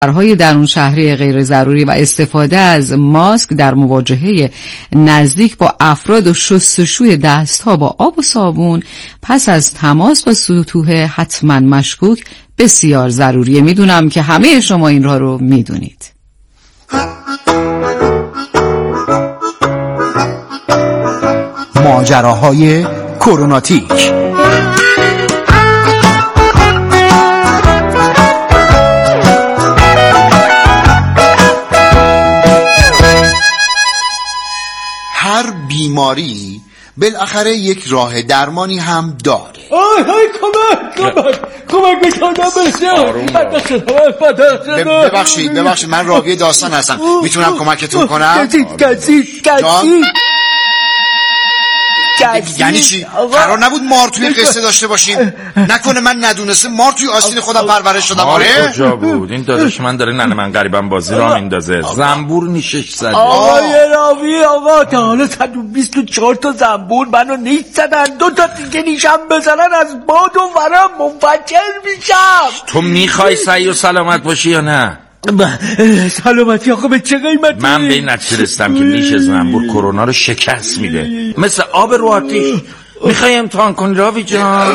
های درون شهری غیر ضروری و استفاده از ماسک در مواجهه نزدیک با افراد و شستشوی دستها با آب و صابون پس از تماس با سطوح حتما مشکوک بسیار ضروریه. میدونم که همه شما این رو میدونید. ماجراهای کروناتیک. هر بیماری بالاخره یک راه درمانی هم داره. کمک ببخشید من راوی داستان هستم، میتونم کمکتون کنم؟ یعنی چی؟ قرار نبود مار توی قصه داشته باشیم؟ نکنه من ندونسته مار توی آستین خودم پرورش شدم؟ آره کجا بود؟ این داداش من داره ننه من غریبم بازی را میندازه. زنبور نیشش زده. آقای راوی آقا، تا حالا 124 تا زنبور منو نیش زدن، 2 تا دیگه نیشم بزنن از باد و ورم منفجر میشم. تو میخوای صحیح و سلامت باشی یا نه؟ سلامتی آقا به چه قیمتی؟ من به این نتیجه رسیدم که نیش زنبور کرونا رو شکست میده، مثل آب رو آتیش. میخوای امتحان کنی راوی جان؟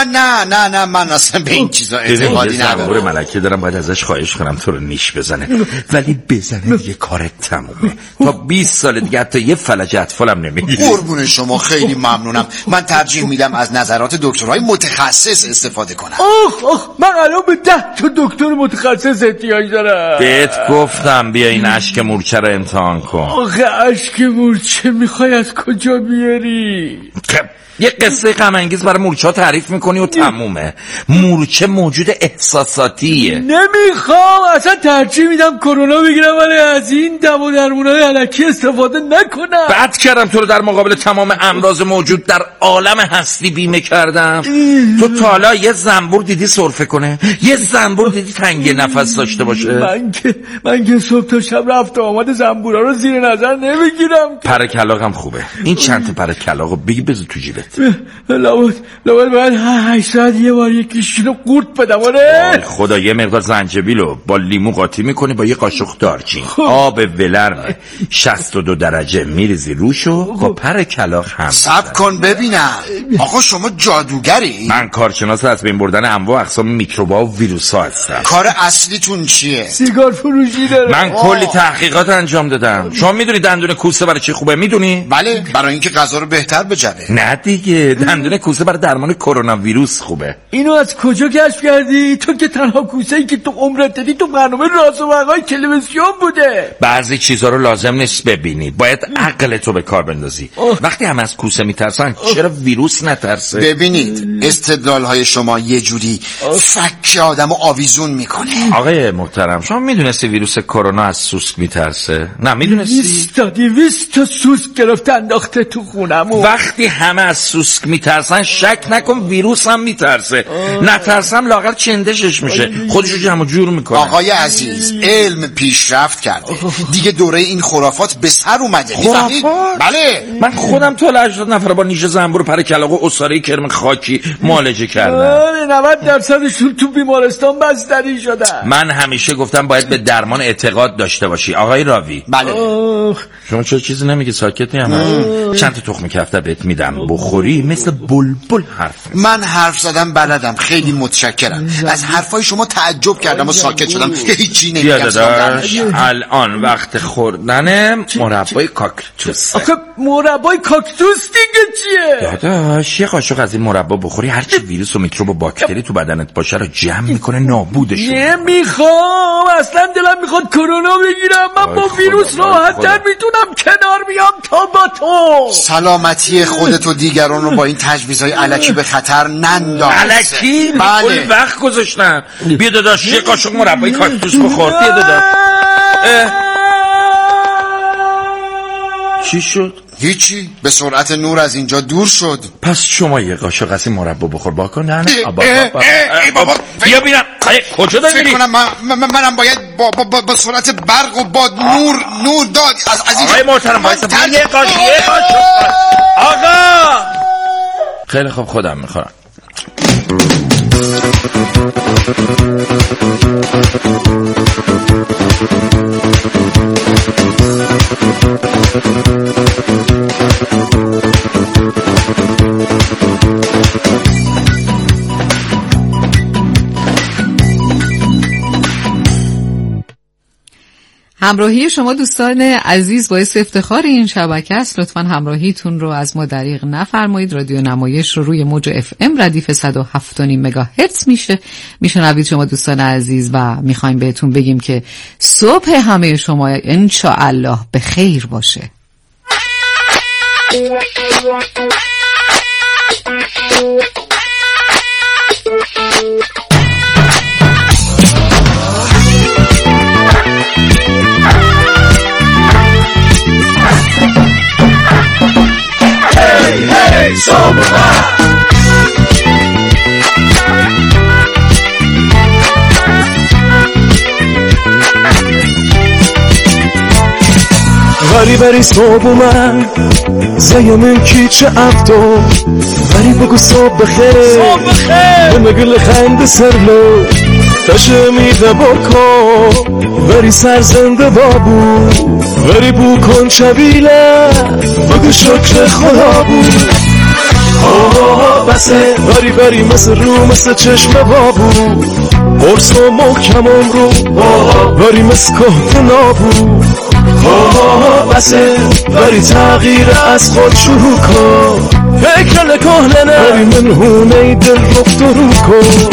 من اصلا به این چیزا اعتقادی ندارم. زنبور ملکه دارم، باید ازش خواهش کنم تو رو نیش بزنه، ولی بزنه دیگه کارت تمومه. تا 20 سال دیگه حتی یه فلج اطفالم نمیگیری. قربون شما، خیلی ممنونم. من ترجیح میدم از نظرات دکترهای متخصص استفاده کنم. من الان به 10 تا دکتر متخصص احتیاج دارم. بهت گفتم بیا این اشک مورچه رو امتحان کن. آخه اشک مورچه میخوای از کجا بیاری؟ یه قصه غم انگیز برای مورچه ها تعریف میکنی و تمومه. مورچه موجود احساساتیه. نمیخوام، اصلا ترجیح میدم کرونا بگیرم ولی از این دوا درمونای الکی استفاده نکنم. بد کردم تو رو در مقابل تمام امراض موجود در عالم هستی بیمه کردم. تو تا حالا یه زنبور دیدی سرفه کنه؟ یه زنبور دیدی تنگ نفس داشته باشه؟ من که صبح تا شب رفت آمد زنبورا رو زیر نظر نمیگیرم. پر کلاغم خوبه. این چند تا پر کلاغو بگی بذار تو جیبت. لابد باید 8 ساعت یه بار یکیشونو قورت بدم. آره خدا، یه مقدار زنجبیلو با لیمو قاطی میکنی با یه قاشق دارچین، آب ولرم 62 درجه میریزی روشو با پر کلاغ هم. صبر کن ببینم. آقا شما جادوگری؟ من کارشناس از بین بردن انواع اقسام میکروبا و ویروسا هستم. کار اصلیتون چیه؟ سیگار فروشی داره. من کلی تحقیقات انجام دادم. شما میدونی دندون کوسه برای چی خوبه؟ میدونی؟ بله، برای اینکه غذا رو بهتر بجوه. نه دیگه، دندون کوسه برای درمان کرونا ویروس خوبه. اینو از کجا کشف کردی؟ تو که تنها کوسه‌ای که تو عمرت دیدی تو برنامه راز و وقایع تلویزیون بوده. بعضی چیزا رو لازم نیست ببینی، باید عقلتو به کار بندازی. وقتی هم از کوسه میترسن چرا ویروس نترسه؟ ببینید استدلال‌های شما یه جوری فک آدمو آویزون میکنه. آقای محترم، شما میدونستی ویروس کرونا از سوسک میترسه؟ نه میدونستی؟ 20 تا سوسک گرفته انداخته تو خونمون. وقتی همه از سوسک میترسن شک نکن ویروس هم میترسه. نترسم لاغر چندشش میشه، خودشو جمع جور میکنه. آقای عزیز، علم پیشرفت کرده دیگه، دوره این خرافات به سر اومده. بله، من خودم تا 80 نفر با نیش زنبور پر کلاغ و عصاره کرم خاکی معالجه کردم. 90% تو بیمارستان بستری شدن. من همیشه گفتم باید به درمان اعتقاد داشته باشی. آقای راوی، بله. شما چرا چیزی نمیگی؟ ساکتی هم چند تا تخم کفتر بهت میدم بخوری مثل بلبل حرف میزنی. من حرف زدم بلدم، خیلی متشکرم. از حرفای شما تعجب کردم و ساکت شدم که هیچی نمیگم. الان وقت خوردن مربای کاکتوس. آخه مربای کاکتوس دیگه چیه؟ داداش، یه قاشق از این مربا بخوری هرچی ویروس و میکروب و باکتری تو بدنت باشه رو جمع میکنه، نابودش. نمیخوام، اصلا دلم میخواد کرونا بگیرم. من با ویروس راحت‌تر میتونم کنار بیام تا با تو. سلامتی خودت و دیگران رو با این تجویزهای الکی به خطر ننداز. الکی؟ بله، وقت گذاشتم. بیا داداش یه قاشق مربای کاکتوس بخور. بیا داداش. چی شد؟ هیچی، به سرعت نور از اینجا دور شد. پس شما یه قاشق از این مربا بخور باکن. نه بابا بیا ببینم کجا داری میری؟ فکر کنم منم باید با سرعت برق و با نور داد از این. آقای محترم باید یه قاشق آقا. خیلی خوب، خودم میخورم. همراهی شما دوستان عزیز باعث افتخار این شبکه است. لطفاً همراهیتون رو از ما دریغ نفرمایید. رادیو نمایش رو روی موج FM ردیف 107.5 مگاهرتز میشنوید شما دوستان عزیز و میخوایم بهتون بگیم که صبح همه شما انشاءالله به خیر باشه. ولی بری صبح اومد زیمن کی چه افتو ولی بگو صبح بخیر بمگل خند سرلو تشه میده بکن ولی سرزنده بابو ولی بو کن شبیله بگو شکر خدا بود بسه بری مثل رو مثل چشم بابو قرص و محکمم رو بری مثل کهت نابو بسه بری تغییر از خود شروع کن فکر نکهلنه بری منهونه دل رفت و رو کن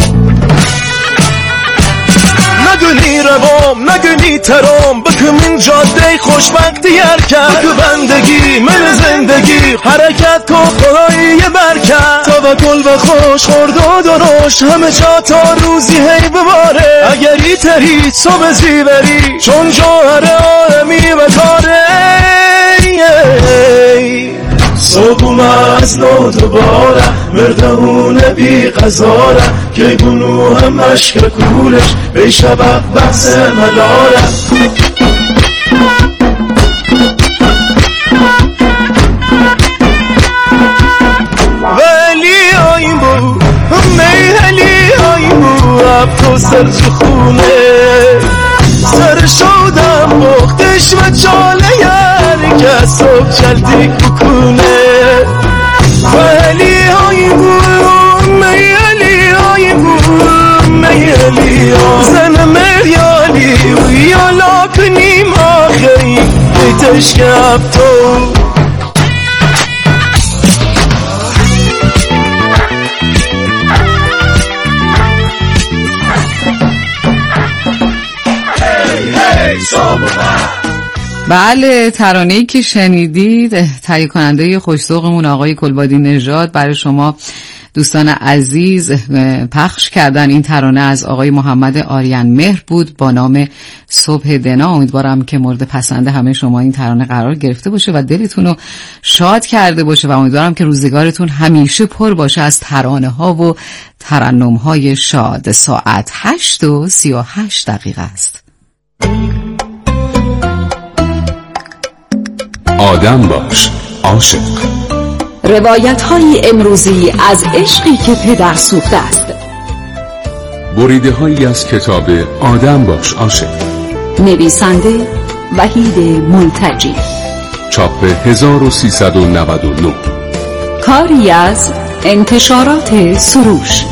نگونی روام نگونی ترام بکم این جاده خوشبختی کرد بکو بندگی من زندگی حرکت کن خدایی یه برکت توکل و خوش خورد و درشت همه جا تا روزی هی بباره اگری تری صبح زیوری چون جوهر آدمی و کاره صبح از نو دوباره مردهونه بی قضاره که گنوه مشک کولش بی شبق بحث مداره ولی آیم بو میلی آیم بو افت و سرچ خونه سر شودم بختش و چاله یاری که صبح جلدی بکنه ولی آیم بو میلی آیم بو میلی زن مریالی و یالا کنیم آخری بیتش که افتو بله، ترانه‌ای که شنیدید تهیه کننده خوش‌ذوقمون آقای کلبادی نژاد برای شما دوستان عزیز پخش کردن. این ترانه از آقای محمد آریان مهر بود با نام صبح دنا. امیدوارم که مورد پسند همه شما این ترانه قرار گرفته باشه و دلتون رو شاد کرده باشه و امیدوارم که روزگارتون همیشه پر باشه از ترانه ها و ترنم های شاد. ساعت 8:38 است. آدم باش عاشق. روایت های امروزی از عشقی که پدر سوخته است. بریده هایی از کتاب آدم باش عاشق. نویسنده وحید منتجی. چاپ 1399. کاری از انتشارات سروش.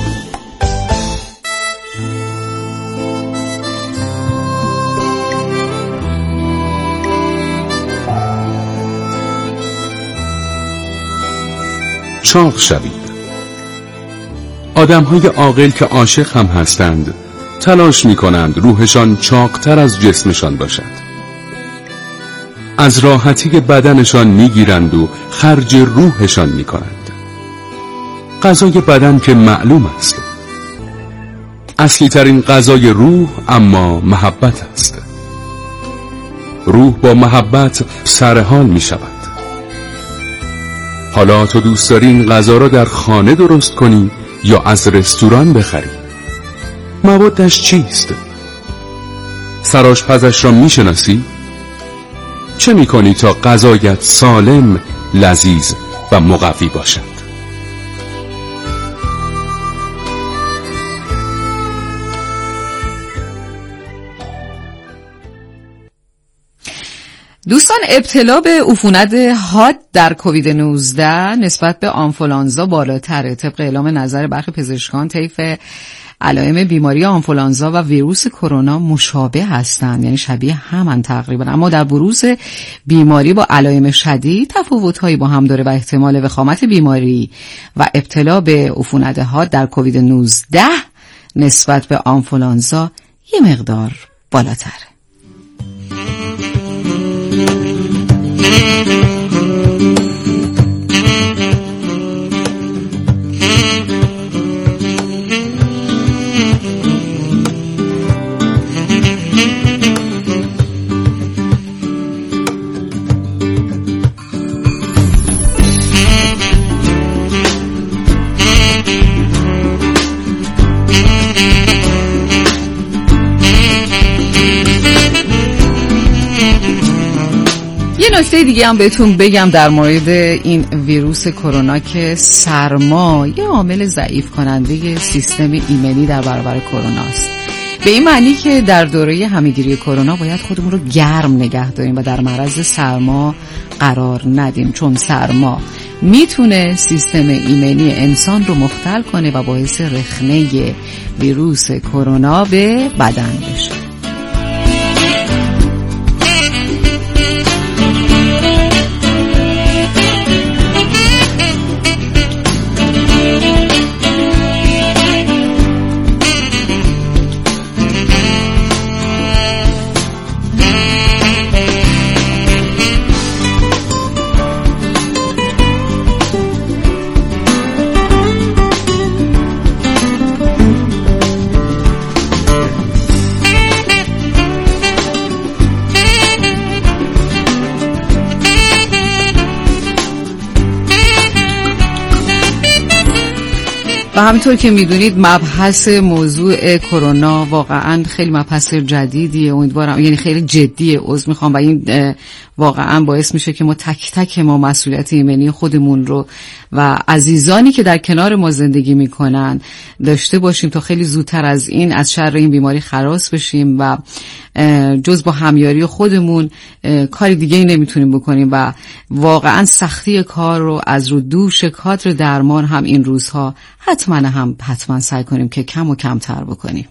چاق شوید. آدم‌های عاقل که عاشق هم هستند تلاش می‌کنند روحشان چاق‌تر از جسمشان باشد. از راحتی بدنشان می‌گیرند و خرج روحشان می‌کنند. غذای بدن که معلوم است. اصلی ترین غذای روح اما محبت است. روح با محبت سرحال می‌شود. حالا تو دوست داری این غذا را در خانه درست کنی یا از رستوران بخری؟ موادش چیست؟ سرآشپزش را میشناسی؟ چه میکنی تا غذایت سالم، لذیذ و مقوی باشد؟ دوستان، ابتلا به عفونت حاد در کووید 19 نسبت به آنفولانزا بالاتره. طبق اعلام نظر برخی پزشکان طیف علائم بیماری آنفولانزا و ویروس کرونا مشابه هستند، یعنی شبیه همن تقریبا، اما در بروز بیماری با علائم شدید تفاوت‌هایی با هم داره و احتمال وخامت بیماری و ابتلا به عفونت حاد در کووید 19 نسبت به آنفولانزا یه مقدار بالاتره. نکته دیگه هم بهتون بگم در مورد این ویروس کرونا که سرما یه عامل ضعیف کننده سیستم ایمنی در برابر کرونا است. به این معنی که در دوره همه‌گیری کرونا باید خودمون رو گرم نگه داریم و در معرض سرما قرار ندیم، چون سرما میتونه سیستم ایمنی انسان رو مختل کنه و باعث رخنه ویروس کرونا به بدن بشه. و همینطور که میدونید مبحث موضوع کرونا واقعا خیلی مبحث جدیدیه، امیدوارم، یعنی خیلی جدیه، عذر میخوام، و این واقعا باعث میشه که ما تک تک ما مسئولیت ایمنی خودمون رو و عزیزانی که در کنار ما زندگی میکنن داشته باشیم تا خیلی زودتر از این از شر این بیماری خلاص بشیم و جز با همیاری خودمون کاری دیگه ای نمیتونیم بکنیم و واقعا سختی کار رو از رو دوش کادر درمان هم این روزها حتما سعی کنیم که کم و کمتر بکنیم.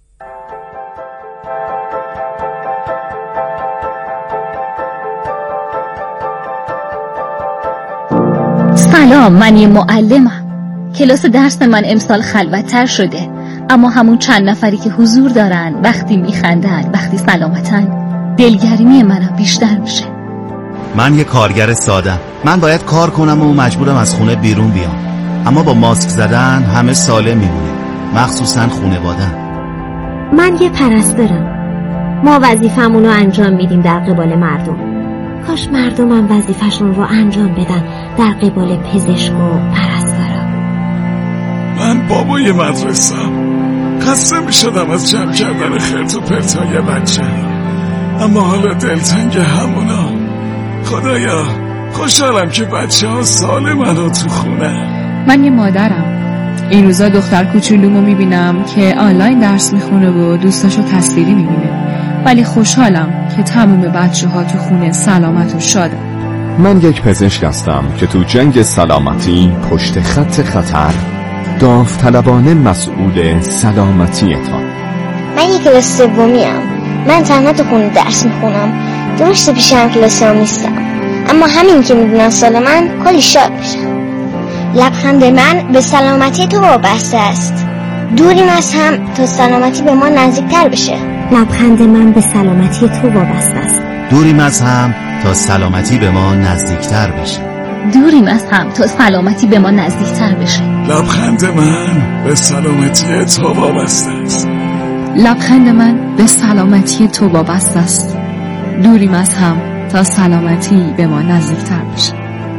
سلام، من یه معلمم. کلاس درس من امسال خلوت‌تر شده، اما همون چند نفری که حضور دارن وقتی میخندن، وقتی سلامتن، دلگرمی منم بیشتر میشه. من یه کارگر سادم، من باید کار کنم و مجبورم از خونه بیرون بیام، اما با ماسک زدن همه سالم میمونیم، مخصوصا خانواده‌ام. من یه پرستارم، ما وظیفمون رو انجام میدیم در قبال مردم. کاش مردمم وظیفشون رو انجام بدن در قبال پزشک و پرستارا. من بابای مدرسه‌ام، خسته میشدم از جمع کردن خرت و پرتای بچه، اما حالا دلتنگ همونا. خدایا خوشحالم که بچه ها سالمن و تو خونه. من یه مادرم، این روزا دختر کوچولومو میبینم که آنلاین درس میخونه و دوستاشو تصویری میبینه، ولی خوشحالم که تمام بچه ها تو خونه سلامت و شادن. من یک پزشک هستم که تو جنگ سلامتی پشت خط خطر داوطلبانه مسئول سلامتیتان. من یک کلاس سومیم، من تنها تو خونه درس میخونم، درسته پیشم کلاسام نیستم، اما همین که میدونن سالمن کلی شاد میشم. لبخند من به سلامتی تو وابسته است، دوریم از هم تا سلامتی به ما نزدیکتر بشه. لبخند من به سلامتی تو وابسته است، دوریم از هم تا سلامتی به ما نزدیکتر بشه. دوریم از هم تا سلامتی به ما نزدیکتر بشه. لبخند من به سلامتی تو وابسته است. لبخند من به سلامتی تو وابسته است، دوریم از هم تا سلامتی به ما نزدیکتر بشه.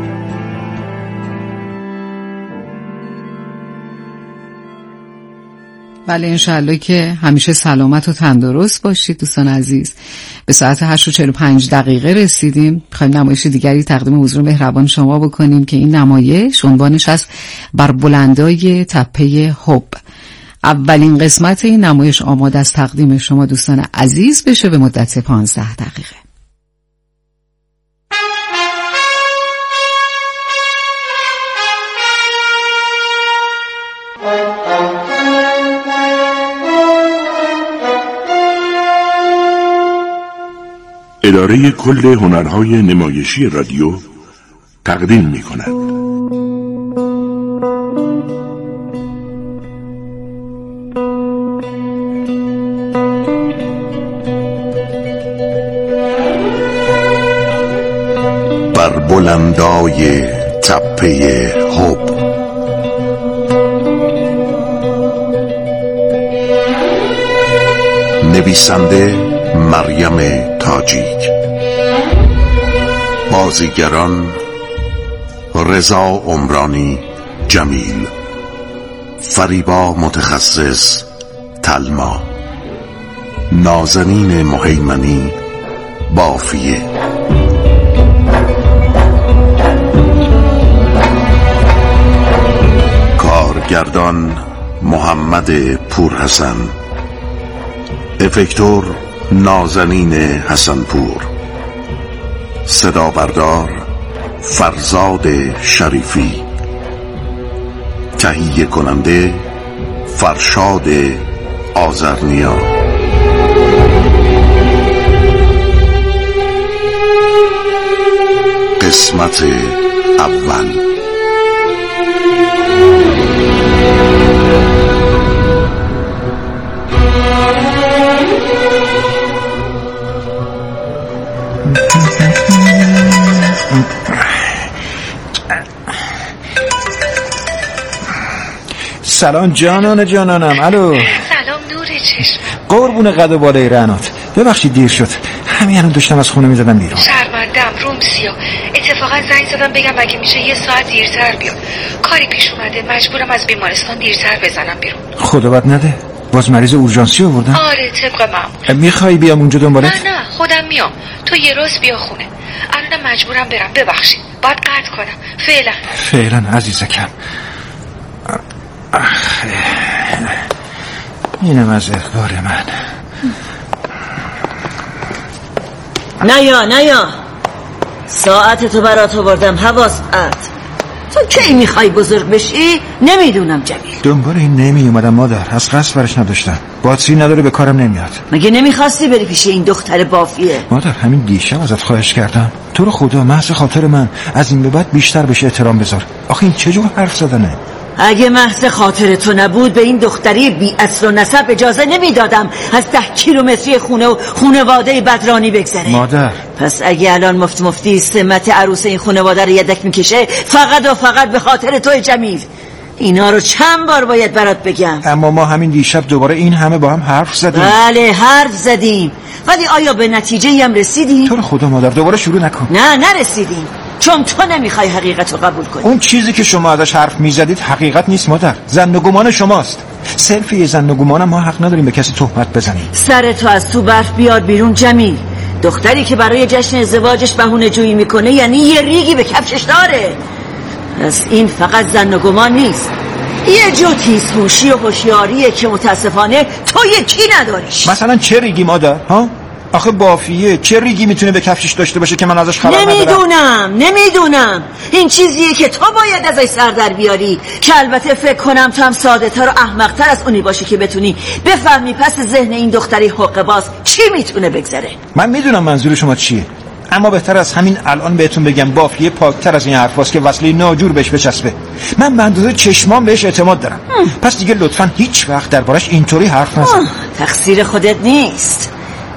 بله، انشالله که همیشه سلامت و تندرست باشید. دوستان عزیز، به ساعت 8:45 رسیدیم. می‌خوایم نمایش دیگری تقدیم حضور مهربان شما بکنیم که این نمایش عنوانش است بر بلندای تپه حب. اولین قسمت این نمایش آماده از تقدیم شما دوستان عزیز بشه به مدت 15 دقیقه. اداره کل هنرهای نمایشی رادیو تقدیم می کند. بر بلندای تپه حب نویسنده مریم تاجیک، بازیگران رضا عمرانی جمیل، فریبا متخصص تلما، نازنین مهیمنی بافیه، کارگردان محمد پورحسن، افکتور نازنین حسنپور، صدا بردار فرزاد شریفی، تهیه کننده فرشاد آذرنیا. قسمت اول. سلام جانانم. الو. سلام نور چشم. قربون قد و بالای رعنات. ببخشید دیر شد. همین الان داشتم از خونه میزدم بیرون. شرمندم رومسیو. اتفاقا زنگ زدم بگم اگه میشه یه ساعت دیرتر بیام. کاری پیش اومده، مجبورم از بیمارستان دیرتر بزنم بیرون. خدا بد نده. باز مریض اورژانسی آوردن؟ آره طبق معمول. میخوای بیام اونجا دنبالت؟ نه خودم میام. تو یه روز بیا خونه. الان مجبورم برم. ببخشید. باید قطع کنم. فعلا عزیزکم. اینم از اخبار من. نیا ساعت تو برات آوردم. حواست تو کی میخوای بزرگ بشی؟ نمیدونم جمیل. دنبال این نمی اومدم مادر، از قصد برش نداشتم. باتری نداره به کارم نمیاد. مگه نمیخواستی بری پیش این دختر بافیه؟ مادر همین دیشب ازت خواهش کردم، تو رو خدا محض خاطر من از این به بعد بیشتر بهش احترام بذار. آخه این چه جور حرف زدنه؟ اگه محض خاطر تو نبود به این دختری بی اصل و نسب اجازه نمیدادم از 10 کیلومتری خونه و خانواده بدرانی بگذره. مادر پس اگه الان مفتی سمت عروس این خانواده رو یدک میکشه فقط و فقط به خاطر تو جمیل. اینا رو چند بار باید برات بگم. اما ما همین دیشب دوباره این همه با هم حرف زدیم. بله حرف زدیم، ولی آیا به نتیجه هم رسیدیم؟ تو رو خدا مادر دوباره شروع نکن. نه نرسیدیم، چون تو نمیخوای حقیقت رو قبول کنی. اون چیزی که شما ازش حرف میزدید حقیقت نیست مادر، زن و گمان شماست. صرف یه زن و گمانم ما حق نداریم به کسی تهمت بزنیم. سر تو از تو برف بیار بیرون جمیل. دختری که برای جشن ازدواجش بهونه جویی میکنه یعنی یه ریگی به کفشش داره. پس این فقط زن و گمان نیست، یه جو تیزهوشی و هوشیاریه که متاسفانه تو یکی نداریش. مثلا چه ریگی مادر؟ ها؟ آخه بافیه چه ریگی میتونه به کفشش داشته باشه که من ازش خبر ندارم؟ نمیدونم. این چیزیه که تو باید ازش سر در بیاری، که البته فکر کنم تو هم ساده تر و احمق تر از اونی باشی که بتونی بفهمی پس ذهن این دختری حقه باز چی میتونه بگذره. من میدونم منظور شما چیه، اما بهتر از همین الان بهتون بگم بافیه پاکتر از این حرفاست که وصله ناجور بهش بچسبه. من به اندازه چشمام بهش اعتماد دارم. پس دیگه لطفاً هیچ وقت دربارش اینطوری حرف نزن. تقصیر خودت نیست.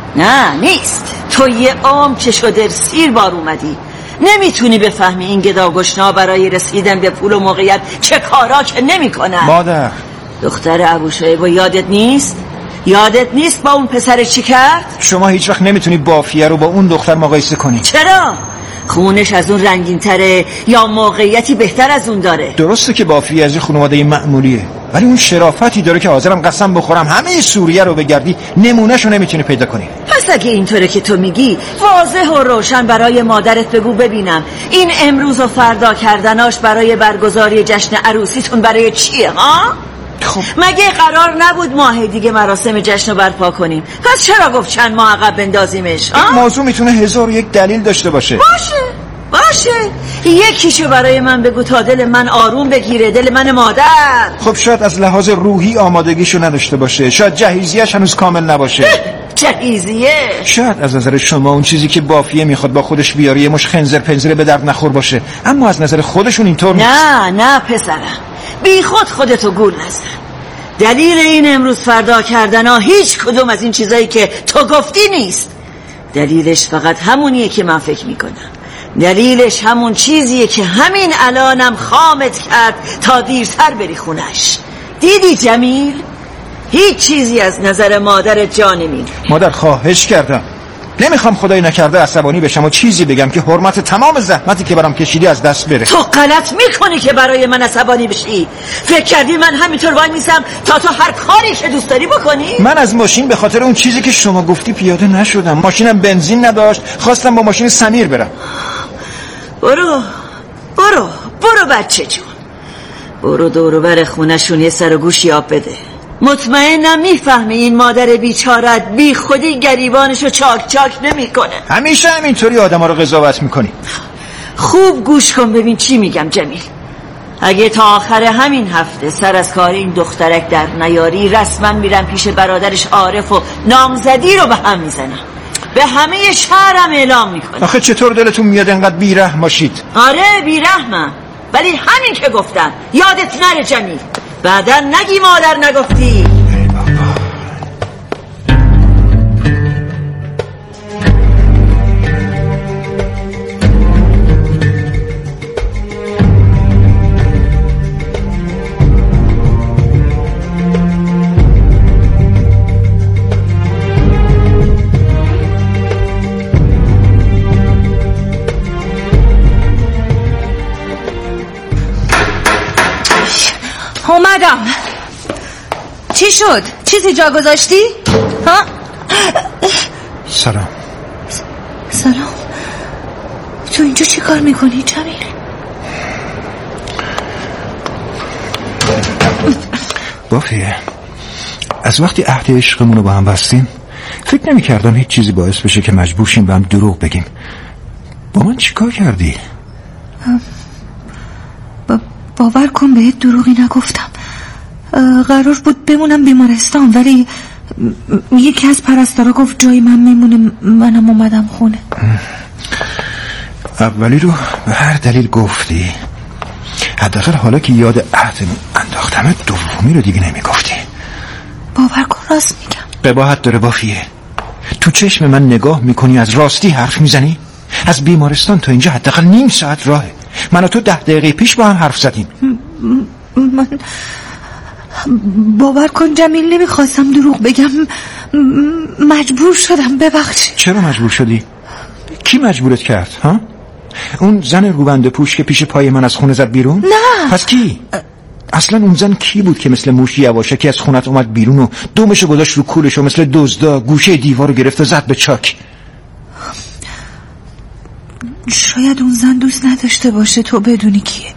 نه نیست. تو یه عمر که شده سیر بار اومدی، نمیتونی بفهمی این گداگشنا برای رسیدن به پول و موقعیت چه کارا که نمیکنن. مادر دختر ابوشایب یادت نیست؟ یادت نیست با اون پسر چی کرد؟ شما هیچ وقت نمیتونی بافیه رو با اون دختر مقایسه کنی. چرا؟ خونش از اون رنگین تره یا موقعیتی بهتر از اون داره؟ درسته که بافیه از خانواده معمولیه، ولی اون شرافتی داره که حاضرم قسم بخورم همه سوریه رو بگردی نمونهشو نمیتونی پیدا کنی. پس اگه اینطوره که تو میگی واضح و روشن برای مادرت بگو ببینم این امروز و فردا کردناش برای برگزاری جشن عروسیتون برای چیه ها؟ خب مگه قرار نبود ماه دیگه مراسم جشن رو برپا کنیم؟ پس چرا گفت چند ماه عقب بندازیمش؟ این موضوع میتونه 1001 دلیل داشته باشه. باشه یکیشو برای من بگو تا دل من آروم بگیره، دل من مادر. خب شاید از لحاظ روحی آمادگیشو نداشته باشه، شاید جهیزیه‌اش هنوز کامل نباشه. جهیزیه. شاید از نظر شما اون چیزی که بافیه میخواد با خودش بیاره یه مش خنزر پنزره به درد نخور باشه، اما از نظر خودشون اینطور نیست. نه پسرم، بی خود خودتو گول نزن. دلیل این امروز فردا کردن ها هیچ کدوم از این چیزایی که تو گفتی نیست. دلیلش فقط همونیه که من فکر میکنم. دلیلش همون چیزیه که همین الانم خامت کرد تا دیرتر بری خونش. دیدی جمیل؟ هیچ چیزی از نظر مادرت جا نمیره. مادر خواهش کردم، نمیخوام خدای نکرده عصبانی بشم و چیزی بگم که حرمت تمام زحمتی که برام کشیدی از دست بره. تو غلط میکنی که برای من عصبانی بشی. فکر کردی من همینطور وای میسم تا تو هر کاری که دوست داری بکنی؟ من از ماشین به خاطر اون چیزی که شما گفتی پیاده نشدم. ماشینم بنزین نداشت، خواستم با ماشین سمیر برم. برو بچه جون، برو دور بر خونشون یه سر و گوشی آب بده. مطمئنم میفهمی این مادر بیچارت بی خودی گریبانشو چاک چاک نمیکنه. همیشه همینطوری آدما رو قضاوت میکنی. خوب گوش کن ببین چی میگم جمیل. اگه تا آخر همین هفته سر از کار این دخترک در نیاری، رسما میرم پیش برادرش عارف و نامزدی رو به هم میزنم. به همه شهرم اعلام میکنم. آخه چطور دلتون میاد انقدر بیرحم باشید؟ آره بیرحمم، ولی همین که گفتم یادت نره جمیل. بعدا نگی مادر نگفتی. اومدم. چی شد؟ چیزی جا گذاشتی؟ ها؟ سلام. تو اینجا چی کار میکنی جمیل؟ بافیه، از وقتی عهد عشقمون رو با هم بستیم فکر نمی کردم هیچ چیزی باعث بشه که مجبور شیم به هم دروغ بگیم. با من چی کار کردی؟ باور کن بهت دروغی نگفتم. قرار بود بمونم بیمارستان، ولی یکی از پرستارا گفت جای من میمونه، منم اومدم خونه. اولی رو به هر دلیل گفتی، حداقل حالا که یاد عهدمون انداختم دومی رو دیگه نمیگفتی. باور کن راست میگم. قباحت داره بافیه. تو چشم من نگاه میکنی از راستی حرف میزنی؟ از بیمارستان تا اینجا حداقل نیم ساعت راهه. من و تو 10 دقیقه پیش با هم حرف زدیم. من باور کن جمیل نمیخواستم دروغ بگم، مجبور شدم. ببخشید. چرا مجبور شدی؟ کی مجبورت کرد؟ ها؟ اون زن روبنده پوش که پیش پای من از خونه زد بیرون؟ نه. پس کی؟ اصلا اون زن کی بود که مثل موش یواشکی از خونت اومد بیرون و دومشو گذاشت رو کولش و مثل دزدا گوشه دیوارو گرفت و زد به چاک؟ شاید اون زن دوست نداشته باشه تو بدونی کیه.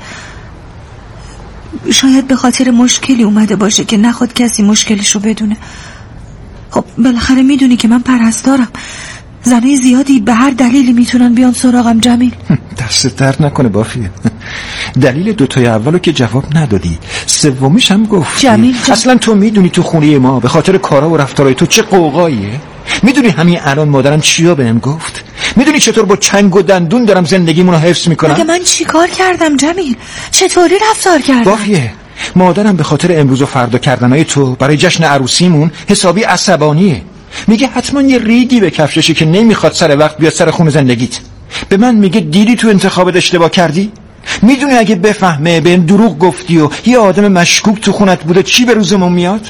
شاید به خاطر مشکلی اومده باشه که نخواد کسی مشکلش رو بدونه. خب بالاخره میدونی که من پرستارم. زنای زیادی به هر دلیلی میتونن بیان سراغم جمیل. دست درد نکنه بافیه. دلیل دوتای اولو که جواب ندادی، سومیش هم گفتی. جمیل اصلا تو میدونی تو خونه ما به خاطر کارا و رفتارای تو چه قوقاییه؟ میدونی همین الان مادرم چیا بهم گفت؟ میدونی چطور با چنگ و دندون دارم زندگیمونو حفظ میکنم؟ مگه من چی کار کردم جمیل؟ چطوری رفتار کردم؟ بافیه، مادرم به خاطر امروز و فردا کردنای تو برای جشن عروسیمون حسابی عصبانیه. میگه حتما یه ریگی به کفششه که نمیخواد سر وقت بیاد سر خون زندگیت. به من میگه دیدی تو انتخابت اشتباه کردی؟ میدونی اگه بفهمه بهم دروغ گفتی و یه آدم مشکوک تو خونت بوده چی به روزمون میاد؟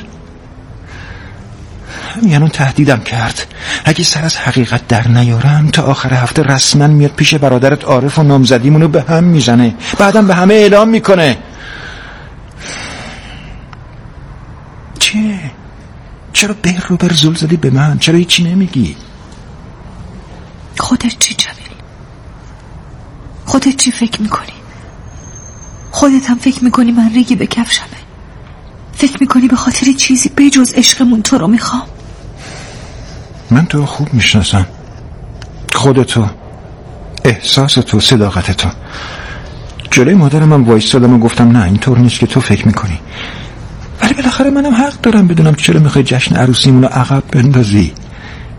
همین تهدیدم کرد اگه سر از حقیقت در نیارم تا آخر هفته رسما میاد پیش برادرت عارف و نامزدیمونو به هم میزنه، بعدم به همه اعلام میکنه. چرا بر رو بر زل زدی به من؟ چرا هیچی نمیگی؟ خودت چی جمیل؟ خودت چی فکر میکنی؟ خودت هم فکر میکنی من ریگی به کفشمه؟ فکر میکنی به خاطر چیزی بجز عشقمون تو رو میخوام؟ من تو رو خوب میشناسم، خودتو، احساستو، صداقتتو. جلوی مادرم من وایستادم و گفتم نه اینطور نیست که تو فکر میکنی، ولی بالاخره منم حق دارم بدونم چرا میخوای جشن عروسیمونو عقب بندازی.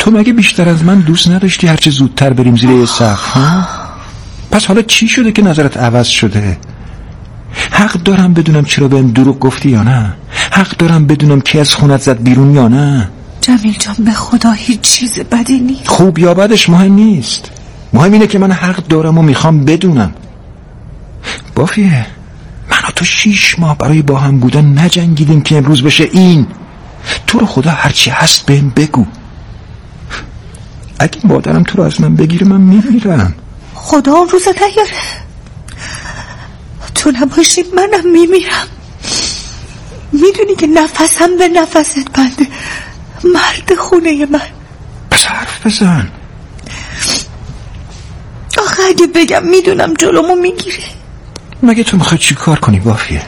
تو مگه بیشتر از من دوست نداشتی هرچه زودتر بریم زیر یه سقف ها؟ پس حالا چی شده که نظرت عوض شده؟ حق دارم بدونم چرا بهم دروغ گفتی یا نه؟ حق دارم بدونم کی از خونت زد بیرون یا نه؟ جمیل جان به خدا هیچ چیز بدی نیست. خوب یا بدش مهم نیست، مهم اینه که من حق دارم و میخوام بدونم. بافیه من و تو 6 ماه برای با هم بودن نجنگیدیم که امروز بشه این. تو رو خدا هرچی هست بهم بگو. اگه مادرم تو رو از من بگیره من میمیرم. خدا اون روز نیاره، تو نباشی منم میمیرم. میدونی که نفسم به نفست بنده، مرد خونه من. پس حرف بزن. آخه اگه بگم میدونم جلومو میگیره. مگه تو میخوای چی کار کنی بافیه؟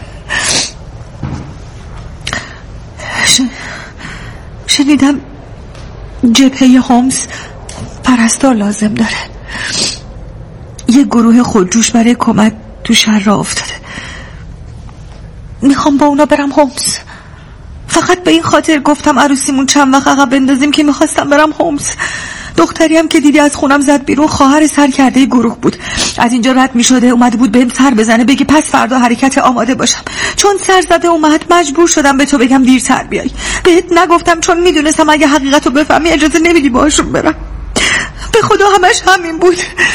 شنیدم جبهه هومز پرستار لازم داره. یه گروه خودجوش برای کمک تو شهر راه افتاده. میخوام با اونا برم هومز. فقط به این خاطر گفتم عروسیمون چند وقت عقب بندازیم که میخواستم برم هومز. دختری هم که دیدی از خونم زد بیرون خواهر سرکرده گروه بود. از اینجا رد میشده اومده بود بهم سر بزنه بگه پس فردا حرکت آماده باشم. چون سر زده اومد مجبور شدم به تو بگم دیرتر بیای. بهت نگفتم چون میدونستم اگه حقیقتو بفهمی اجازه نمیدی باهاشون برم. به خدا همش همین بود.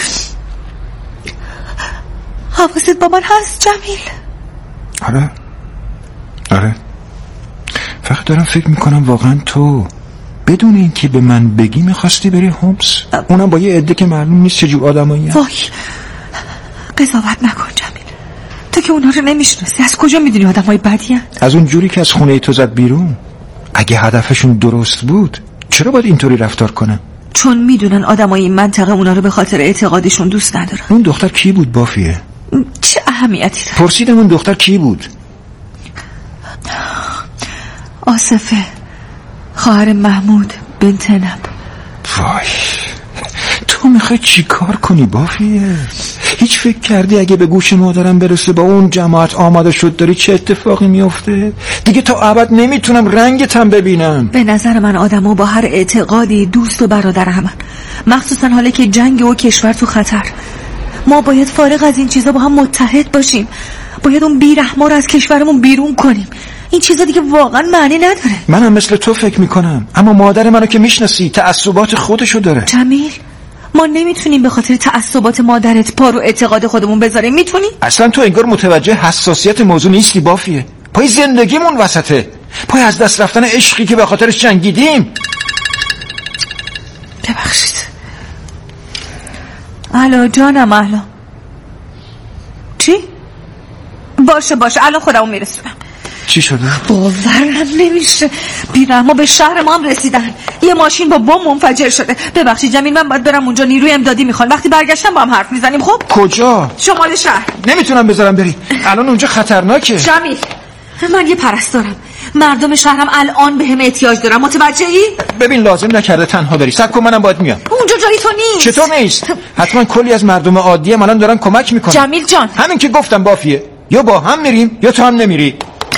حواست با من هست جمیل؟ آره فقط دارم فکر میکنم واقعا تو بدون این که به من بگی میخواستی بری هومز، اونم با یه عده که معلوم نیست چجور آدمایی هست. وای قضاوت نکن جمیل، تو که اونا رو نمیشناسی. از کجا میدونی آدمای بدی هست؟ از اون جوری که از خونه تو زد بیرون. اگه هدفشون درست بود چرا باید اینطوری رفتار کنن؟ چون میدونن آدمای این منطقه اونا رو به خاطر اعتقادشون دوست ندارن. اون دختر کی بود بافیه؟ چه اهمیتی داره؟ پرسیدم اون دختر کی بود؟ آصفه، خواهر محمود بنت نب. وای تو میخوای چی کار کنی بافیه؟ هیچ فکر کردی اگه به گوش مادرم برسه با اون جماعت آماده شد داری چه اتفاقی میفته؟ دیگه تا ابد نمیتونم رنگتم ببینم. به نظر من آدمو با هر اعتقادی دوست و برادر همن، مخصوصا حالا که جنگ و کشور تو خطر. ما باید فارغ از این چیزا با هم متحد باشیم. باید اون بیرحما رو از کشورمون بیرون کنیم. این چیزا دیگه واقعا معنی نداره. منم مثل تو فکر میکنم، اما مادر منو که میشناسی تعصبات خودشو داره. جمیل ما نمیتونیم به خاطر تعصبات مادرت پا رو اعتقاد خودمون بذاریم. میتونی؟ اصلا تو انگار متوجه حساسیت موضوع نیستی بافیه. پای زندگیمون وسطه، پای از دست رفتن عشقی که به خاطرش جنگیدیم. ببخشید. الو جانم. الو چی؟ باشه الان خودمون میرسونم. چی شده؟ باورم نمیشه، بیرحما به شهر ما هم رسیدن. یه ماشین با بمب منفجر شده. ببخشید جمیل من باید برم اونجا، نیروی امدادی میخوان. وقتی برگشتم با هم حرف میزنیم. خب کجا؟ شمال شهر. نمیتونم بذارم بری، الان اونجا خطرناکه. جمیل من یه پرستارم، مردم شهرم الان بهم احتیاج دارن، متوجهی؟ ببین لازم نکرده تنها بری، صبر کن منم باید میام. اونجا جای تو نیست. چطور نیست؟ حتما کلی از مردم عادی هم الان دارن کمک میکنن. جمیل جان همین که گفتم بافیه، یا با هم میریم یا تو هم نمیری.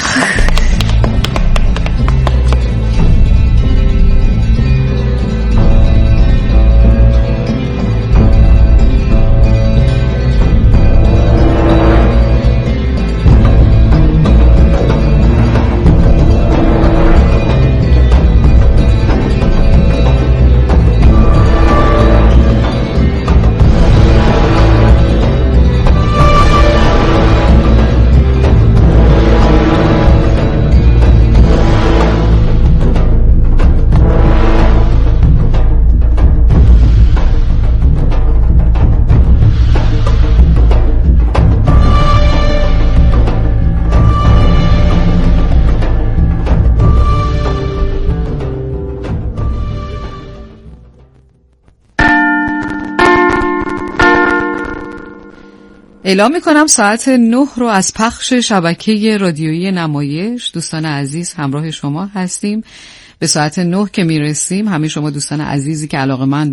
اعلام میکنم ساعت 9 رو از پخش شبکه رادیویی نمایش. دوستان عزیز همراه شما هستیم. به ساعت 9 که میرسیم همه شما دوستان عزیزی که علاقه‌مند